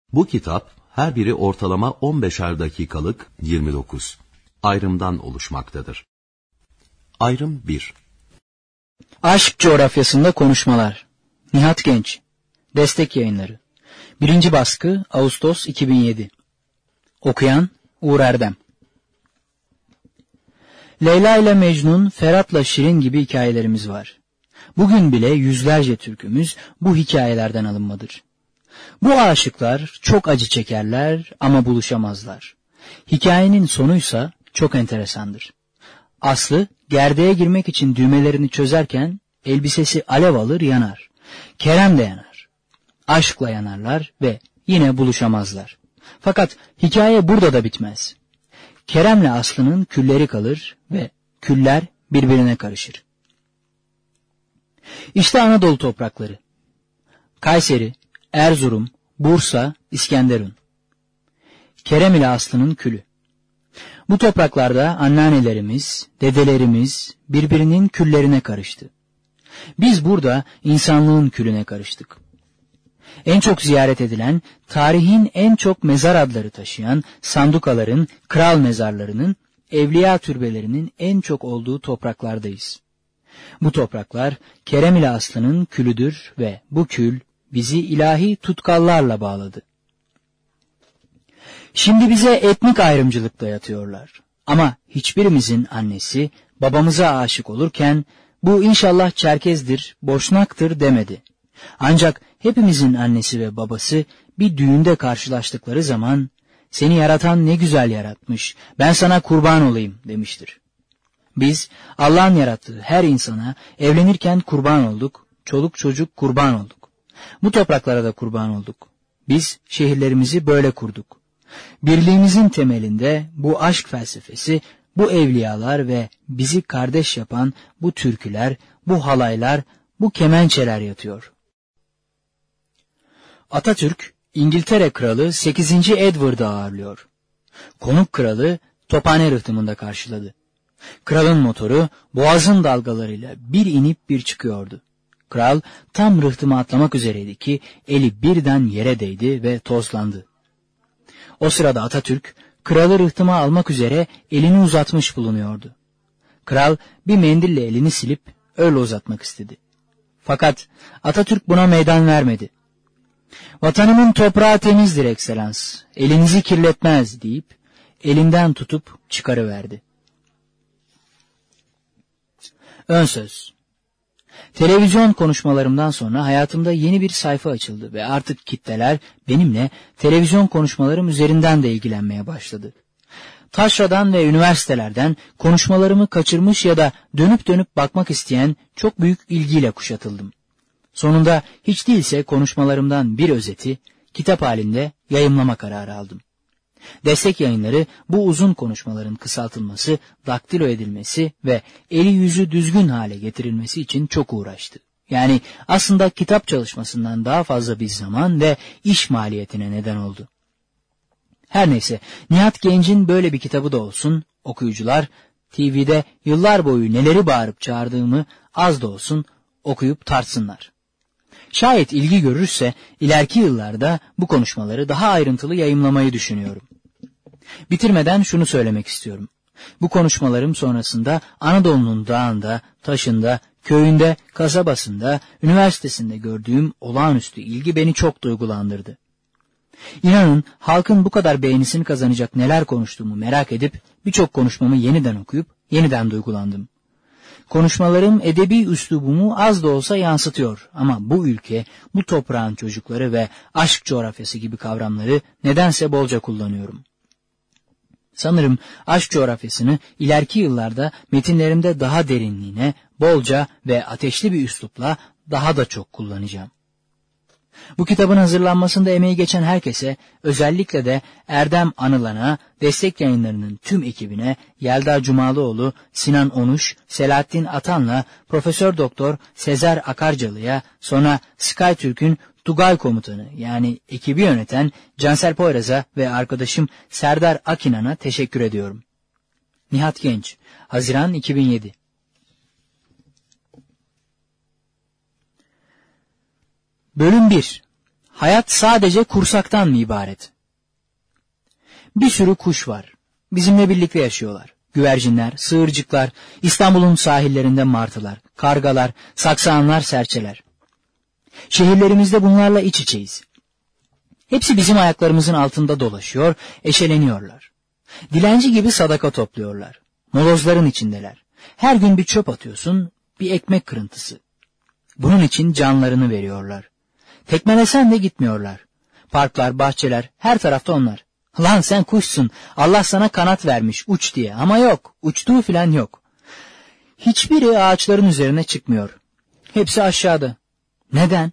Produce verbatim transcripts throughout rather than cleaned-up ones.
Bu kitap her biri ortalama on beşer dakikalık yirmi dokuz ayrımdan oluşmaktadır. Ayrım bir. Aşk coğrafyasında konuşmalar. Nihat Genç. Destek Yayınları. Birinci baskı Ağustos iki bin yedi. Okuyan Uğur Erdem. Leyla ile Mecnun, Ferhat'la Şirin gibi hikayelerimiz var. Bugün bile yüzlerce türkümüz bu hikayelerden alınmadır. Bu aşıklar çok acı çekerler ama buluşamazlar. Hikayenin sonuysa çok enteresandır. Aslı gerdeğe girmek için düğmelerini çözerken elbisesi alev alır yanar. Kerem de yanar. Aşkla yanarlar ve yine buluşamazlar. Fakat hikaye burada da bitmez. Kerem'le Aslı'nın külleri kalır ve küller birbirine karışır. İşte Anadolu toprakları. Kayseri, Erzurum, Bursa, İskenderun. Kerem ile Aslı'nın külü. Bu topraklarda anneannelerimiz, dedelerimiz birbirinin küllerine karıştı. Biz burada insanlığın külüne karıştık. En çok ziyaret edilen, tarihin en çok mezar adları taşıyan sandukaların, kral mezarlarının, evliya türbelerinin en çok olduğu topraklardayız. Bu topraklar Kerem ile Aslı'nın külüdür ve bu kül bizi ilahi tutkallarla bağladı. Şimdi bize etnik ayrımcılık dayatıyorlar. Ama hiçbirimizin annesi babamıza aşık olurken bu inşallah Çerkezdir, Boşnaktır demedi. Ancak hepimizin annesi ve babası bir düğünde karşılaştıkları zaman seni yaratan ne güzel yaratmış, ben sana kurban olayım demiştir. Biz Allah'ın yarattığı her insana evlenirken kurban olduk, çoluk çocuk kurban olduk. Bu topraklara da kurban olduk. Biz şehirlerimizi böyle kurduk. Birliğimizin temelinde bu aşk felsefesi, bu evliyalar ve bizi kardeş yapan bu türküler, bu halaylar, bu kemençeler yatıyor. Atatürk, İngiltere Kralı sekizinci Edward'ı ağırlıyor. Konuk kralı Tophane rıhtımında karşıladı. Kralın motoru boğazın dalgalarıyla bir inip bir çıkıyordu. Kral tam rıhtıma atlamak üzereydi ki eli birden yere değdi ve tozlandı. O sırada Atatürk kralı rıhtıma almak üzere elini uzatmış bulunuyordu. Kral bir mendille elini silip öyle uzatmak istedi. Fakat Atatürk buna meydan vermedi. Vatanımın toprağı temizdir ekselans, elinizi kirletmez deyip elinden tutup çıkarıverdi. Ön söz. Televizyon konuşmalarımdan sonra hayatımda yeni bir sayfa açıldı ve artık kitleler benimle televizyon konuşmalarım üzerinden de ilgilenmeye başladı. Taşra'dan ve üniversitelerden konuşmalarımı kaçırmış ya da dönüp dönüp bakmak isteyen çok büyük ilgiyle kuşatıldım. Sonunda hiç değilse konuşmalarımdan bir özeti kitap halinde yayımlama kararı aldım. Destek Yayınları bu uzun konuşmaların kısaltılması, daktilo edilmesi ve eli yüzü düzgün hale getirilmesi için çok uğraştı. Yani aslında kitap çalışmasından daha fazla bir zaman ve iş maliyetine neden oldu. Her neyse, Nihat Genç'in böyle bir kitabı da olsun, okuyucular T V'de yıllar boyu neleri bağırıp çağırdığımı az da olsun okuyup tartsınlar. Şayet ilgi görürse ileriki yıllarda bu konuşmaları daha ayrıntılı yayımlamayı düşünüyorum. Bitirmeden şunu söylemek istiyorum. Bu konuşmalarım sonrasında Anadolu'nun dağında, taşında, köyünde, kasabasında, üniversitesinde gördüğüm olağanüstü ilgi beni çok duygulandırdı. İnanın halkın bu kadar beğenisini kazanacak neler konuştuğumu merak edip birçok konuşmamı yeniden okuyup yeniden duygulandım. Konuşmalarım edebi üslubumu az da olsa yansıtıyor ama bu ülke, bu toprağın çocukları ve aşk coğrafyası gibi kavramları nedense bolca kullanıyorum. Sanırım aşk coğrafyasını ileriki yıllarda metinlerimde daha derinliğine, bolca ve ateşli bir üslupla daha da çok kullanacağım. Bu kitabın hazırlanmasında emeği geçen herkese, özellikle de Erdem Anılan'a, Destek Yayınları'nın tüm ekibine, Yelda Cumalıoğlu, Sinan Onuş, Selahattin Atan'la Profesör Doktor Sezer Akarcalı'ya, sonra SkyTürk'ün Tugay Komutanı yani ekibi yöneten Cansel Poyraz'a ve arkadaşım Serdar Akinan'a teşekkür ediyorum. Nihat Genç, Haziran iki bin yedi. Bölüm bir. Hayat sadece kursaktan mı ibaret? Bir sürü kuş var. Bizimle birlikte yaşıyorlar. Güvercinler, sığırcıklar, İstanbul'un sahillerinde martılar, kargalar, saksanlar, serçeler. Şehirlerimizde bunlarla iç içeyiz. Hepsi bizim ayaklarımızın altında dolaşıyor, eşeleniyorlar. Dilenci gibi sadaka topluyorlar. Molozların içindeler. Her gün bir çöp atıyorsun, bir ekmek kırıntısı. Bunun için canlarını veriyorlar. Tekmelesen de gitmiyorlar. Parklar, bahçeler, her tarafta onlar. Lan sen kuşsun, Allah sana kanat vermiş, uç diye. Ama yok, uçtuğu filan yok. Hiçbiri ağaçların üzerine çıkmıyor. Hepsi aşağıda. Neden?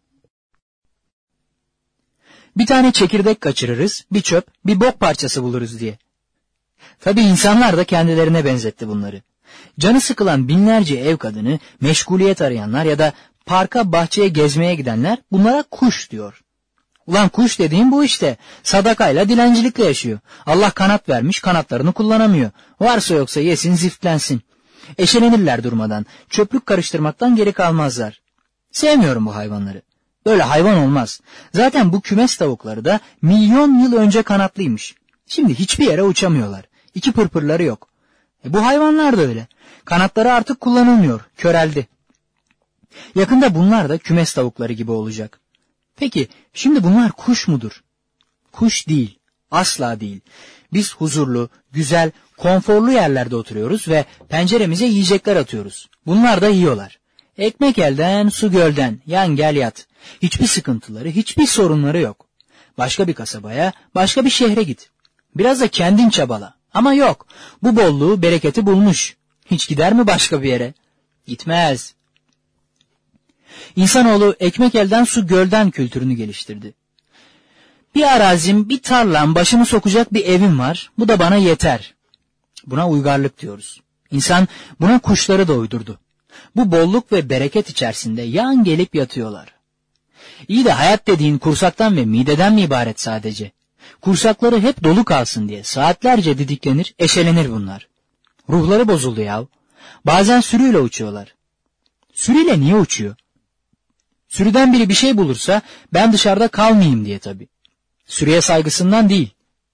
Bir tane çekirdek kaçırırız, bir çöp, bir bok parçası buluruz diye. Tabii insanlar da kendilerine benzetti bunları. Canı sıkılan binlerce ev kadını, meşguliyet arayanlar ya da parka, bahçeye gezmeye gidenler bunlara kuş diyor. Ulan kuş dediğim bu işte. Sadakayla, dilencilikle yaşıyor. Allah kanat vermiş, kanatlarını kullanamıyor. Varsa yoksa yesin, ziftlensin. Eşelenirler durmadan. Çöplük karıştırmaktan geri kalmazlar. Sevmiyorum bu hayvanları. Böyle hayvan olmaz. Zaten bu kümes tavukları da milyon yıl önce kanatlıymış. Şimdi hiçbir yere uçamıyorlar. İki pırpırları yok. E bu hayvanlar da öyle. Kanatları artık kullanılmıyor. Köreldi. Yakında bunlar da kümes tavukları gibi olacak. Peki şimdi bunlar kuş mudur? Kuş değil. Asla değil. Biz huzurlu, güzel, konforlu yerlerde oturuyoruz ve penceremize yiyecekler atıyoruz. Bunlar da yiyorlar. Ekmek elden, su gölden, yan gel yat. Hiçbir sıkıntıları, hiçbir sorunları yok. Başka bir kasabaya, başka bir şehre git. Biraz da kendin çabala. Ama yok. Bu bolluğu, bereketi bulmuş. Hiç gider mi başka bir yere? Gitmez. İnsanoğlu ekmek elden, su gölden kültürünü geliştirdi. Bir arazim, bir tarlam, başımı sokacak bir evim var. Bu da bana yeter. Buna uygarlık diyoruz. İnsan buna kuşları da uydurdu. Bu bolluk ve bereket içerisinde yan gelip yatıyorlar. İyi de hayat dediğin kursaktan ve mideden mi ibaret sadece? Kursakları hep dolu kalsın diye saatlerce didiklenir, eşelenir bunlar. Ruhları bozuldu yahu. Bazen sürüyle uçuyorlar. Sürüyle niye uçuyor? Sürüden biri bir şey bulursa ben dışarıda kalmayayım diye tabii. Sürüye saygısından değil.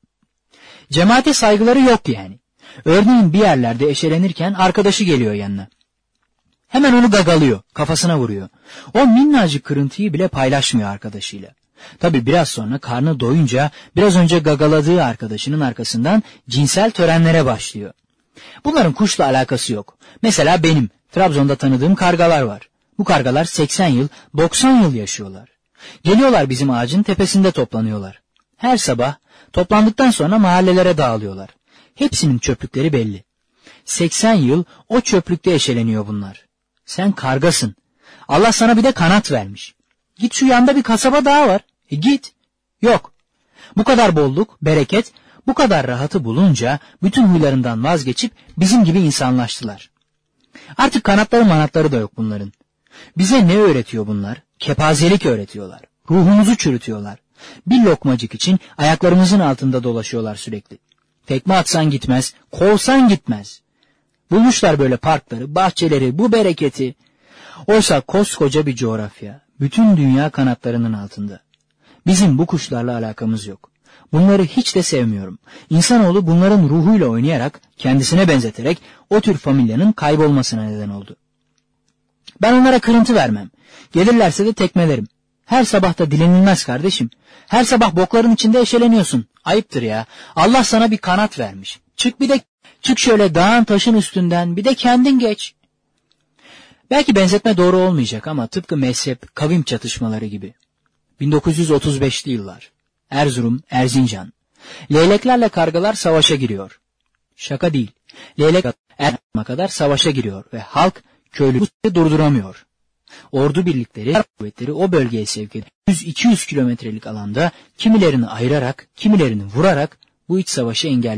Cemaate saygıları yok yani. Örneğin bir yerlerde eşelenirken arkadaşı geliyor yanına. Hemen onu gagalıyor, kafasına vuruyor. O minnacık kırıntıyı bile paylaşmıyor arkadaşıyla. Tabii biraz sonra karnı doyunca biraz önce gagaladığı arkadaşının arkasından cinsel törenlere başlıyor. Bunların kuşla alakası yok. Mesela benim Trabzon'da tanıdığım kargalar var. Bu kargalar seksen yıl, doksan yıl yaşıyorlar. Geliyorlar bizim ağacın tepesinde toplanıyorlar. Her sabah toplandıktan sonra mahallelere dağılıyorlar. Hepsinin çöplükleri belli. seksen yıl o çöplükte eşeleniyor bunlar. Sen kargasın. Allah sana bir de kanat vermiş. Git şu yanda bir kasaba daha var. E git. Yok. Bu kadar bolluk, bereket, bu kadar rahatı bulunca bütün huylarından vazgeçip bizim gibi insanlaştılar. Artık kanatları manatları da yok bunların. Bize ne öğretiyor bunlar? Kepazelik öğretiyorlar. Ruhumuzu çürütüyorlar. Bir lokmacık için ayaklarımızın altında dolaşıyorlar sürekli. Tekme atsan gitmez, kovsan gitmez. Bulmuşlar böyle parkları, bahçeleri, bu bereketi. Oysa koskoca bir coğrafya, bütün dünya kanatlarının altında. Bizim bu kuşlarla alakamız yok. Bunları hiç de sevmiyorum. İnsanoğlu bunların ruhuyla oynayarak, kendisine benzeterek o tür familyanın kaybolmasına neden oldu. Ben onlara kırıntı vermem. Gelirlerse de tekmelerim. Her sabah da dilenilmez kardeşim. Her sabah bokların içinde eşeleniyorsun. Ayıptır ya. Allah sana bir kanat vermiş. Çık bir de çık şöyle dağın taşın üstünden, bir de kendin geç. Belki benzetme doğru olmayacak ama tıpkı mezhep, kavim çatışmaları gibi. bin dokuz yüz otuz beşli yıllar. Erzurum, Erzincan. Leyleklerle kargalar savaşa giriyor. Şaka değil. Leylek Erzurum'a kadar savaşa giriyor ve halk köylüyü durduramıyor. Ordu birlikleri, kuvvetleri o bölgeye sevk ediyor. yüz iki yüz kilometrelik alanda kimilerini ayırarak, kimilerini vurarak bu iç savaşı engelliyor.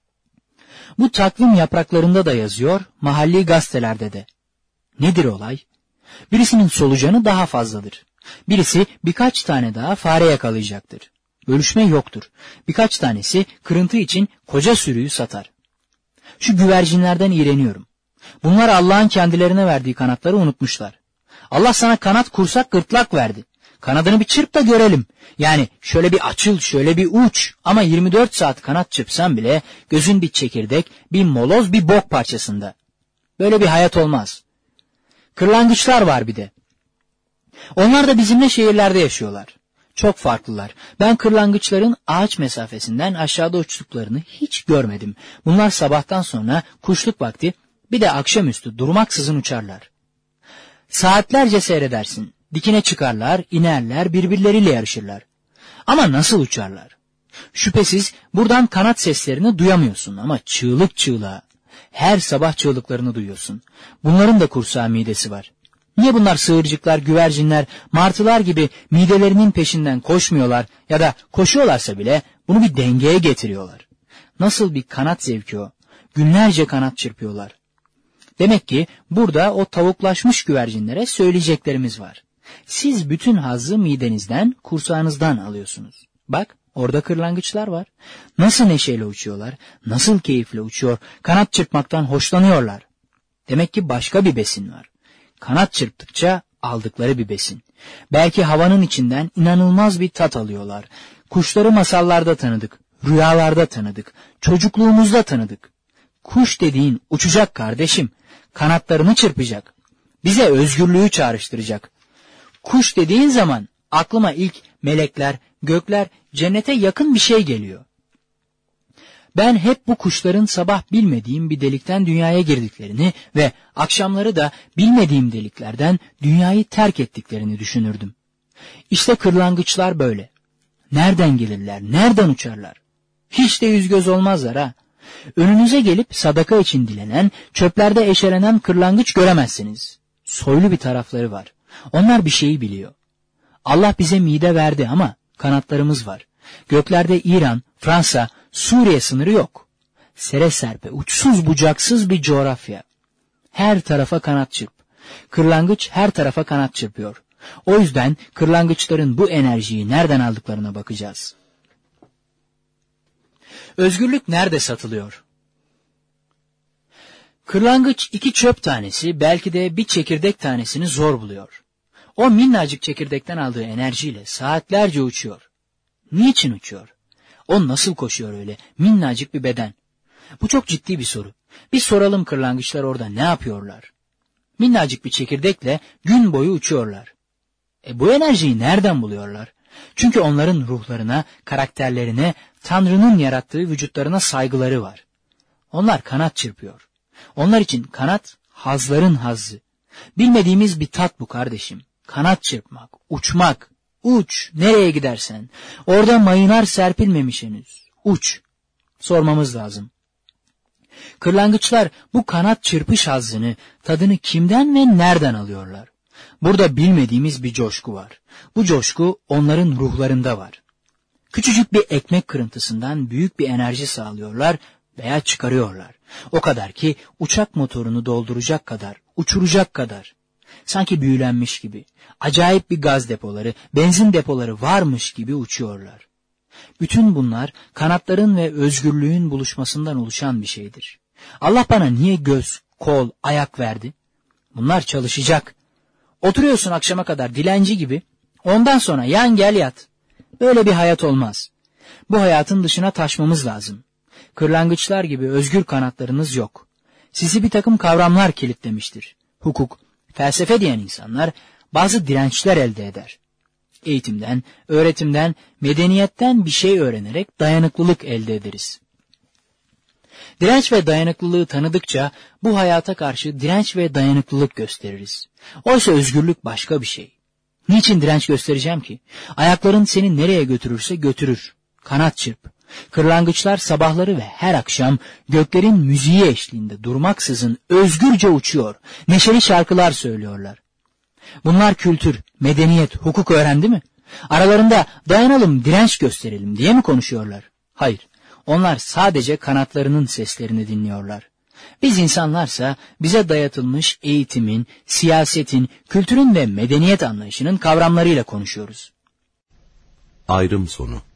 Bu takvim yapraklarında da yazıyor, mahalli gazetelerde de. Nedir olay? Birisinin solucanı daha fazladır. Birisi birkaç tane daha fare yakalayacaktır. Bölüşme yoktur. Birkaç tanesi kırıntı için koca sürüyü satar. Şu güvercinlerden iğreniyorum. Bunlar Allah'ın kendilerine verdiği kanatları unutmuşlar. Allah sana kanat, kursak, gırtlak verdi. Kanadını bir çırp da görelim. Yani şöyle bir açıl, şöyle bir uç. Ama yirmi dört saat kanat çırpsan bile gözün bir çekirdek, bir moloz, bir bok parçasında. Böyle bir hayat olmaz. Kırlangıçlar var bir de. Onlar da bizimle şehirlerde yaşıyorlar. Çok farklılar. Ben kırlangıçların ağaç mesafesinden aşağıda uçtuklarını hiç görmedim. Bunlar sabahtan sonra kuşluk vakti bir de akşamüstü durmaksızın uçarlar. Saatlerce seyredersin. Dikine çıkarlar, inerler, birbirleriyle yarışırlar. Ama nasıl uçarlar? Şüphesiz buradan kanat seslerini duyamıyorsun ama çığlık çığlığa. Her sabah çığlıklarını duyuyorsun. Bunların da kursağı midesi var. Niye bunlar sığırcıklar, güvercinler, martılar gibi midelerinin peşinden koşmuyorlar ya da koşuyorlarsa bile bunu bir dengeye getiriyorlar? Nasıl bir kanat zevki o? Günlerce kanat çırpıyorlar. Demek ki burada o tavuklaşmış güvercinlere söyleyeceklerimiz var. Siz bütün hazzı midenizden, kursağınızdan alıyorsunuz. Bak, orada kırlangıçlar var. Nasıl neşeyle uçuyorlar, nasıl keyifle uçuyor, kanat çırpmaktan hoşlanıyorlar. Demek ki başka bir besin var. Kanat çırptıkça aldıkları bir besin. Belki havanın içinden inanılmaz bir tat alıyorlar. Kuşları masallarda tanıdık, rüyalarda tanıdık, çocukluğumuzda tanıdık. Kuş dediğin uçacak kardeşim, kanatlarını çırpacak. Bize özgürlüğü çağrıştıracak. Kuş dediğin zaman aklıma ilk melekler, gökler, cennete yakın bir şey geliyor. Ben hep bu kuşların sabah bilmediğim bir delikten dünyaya girdiklerini ve akşamları da bilmediğim deliklerden dünyayı terk ettiklerini düşünürdüm. İşte kırlangıçlar böyle. Nereden gelirler, nereden uçarlar? Hiç de yüz göz olmazlar ha. Önünüze gelip sadaka için dilenen, çöplerde eşelenen kırlangıç göremezsiniz. Soylu bir tarafları var. Onlar bir şeyi biliyor. Allah bize mide verdi ama kanatlarımız var. Göklerde İran, Fransa, Suriye sınırı yok. Sere serpe, uçsuz bucaksız bir coğrafya. Her tarafa kanat çırp. Kırlangıç her tarafa kanat çırpıyor. O yüzden kırlangıçların bu enerjiyi nereden aldıklarına bakacağız. Özgürlük nerede satılıyor? Kırlangıç iki çöp tanesi, belki de bir çekirdek tanesini zor buluyor. O minnacık çekirdekten aldığı enerjiyle saatlerce uçuyor. Niçin uçuyor? O nasıl koşuyor öyle minnacık bir beden? Bu çok ciddi bir soru. Bir soralım kırlangıçlar orada ne yapıyorlar? Minnacık bir çekirdekle gün boyu uçuyorlar. E bu enerjiyi nereden buluyorlar? Çünkü onların ruhlarına, karakterlerine, Tanrı'nın yarattığı vücutlarına saygıları var. Onlar kanat çırpıyor. Onlar için kanat hazların hazzı. Bilmediğimiz bir tat bu kardeşim. Kanat çırpmak, uçmak. Uç, nereye gidersen. Orada mayınar serpilmemiş henüz. Uç. Sormamız lazım. Kırlangıçlar bu kanat çırpış hazzını, tadını kimden ve nereden alıyorlar? Burada bilmediğimiz bir coşku var. Bu coşku onların ruhlarında var. Küçücük bir ekmek kırıntısından büyük bir enerji sağlıyorlar veya çıkarıyorlar. O kadar ki uçak motorunu dolduracak kadar, uçuracak kadar. Sanki büyülenmiş gibi, acayip bir gaz depoları, benzin depoları varmış gibi uçuyorlar. Bütün bunlar kanatların ve özgürlüğün buluşmasından oluşan bir şeydir. Allah bana niye göz, kol, ayak verdi? Bunlar çalışacak. Oturuyorsun akşama kadar dilenci gibi, ondan sonra yan gel yat. Böyle bir hayat olmaz. Bu hayatın dışına taşmamız lazım. Kırlangıçlar gibi özgür kanatlarınız yok. Sizi bir takım kavramlar kilitlemiştir. Hukuk, felsefe diyen insanlar bazı dirençler elde eder. Eğitimden, öğretimden, medeniyetten bir şey öğrenerek dayanıklılık elde ederiz. Direnç ve dayanıklılığı tanıdıkça bu hayata karşı direnç ve dayanıklılık gösteririz. Oysa özgürlük başka bir şey. Niçin direnç göstereceğim ki? Ayakların seni nereye götürürse götürür. Kanat çırp. Kırlangıçlar sabahları ve her akşam göklerin müziği eşliğinde durmaksızın özgürce uçuyor. Neşeli şarkılar söylüyorlar. Bunlar kültür, medeniyet, hukuk öğrendi mi? Aralarında dayanalım, direnç gösterelim diye mi konuşuyorlar? Hayır, onlar sadece kanatlarının seslerini dinliyorlar. Biz insanlarsa bize dayatılmış eğitimin, siyasetin, kültürün ve medeniyet anlayışının kavramlarıyla konuşuyoruz. Ayrım sonu.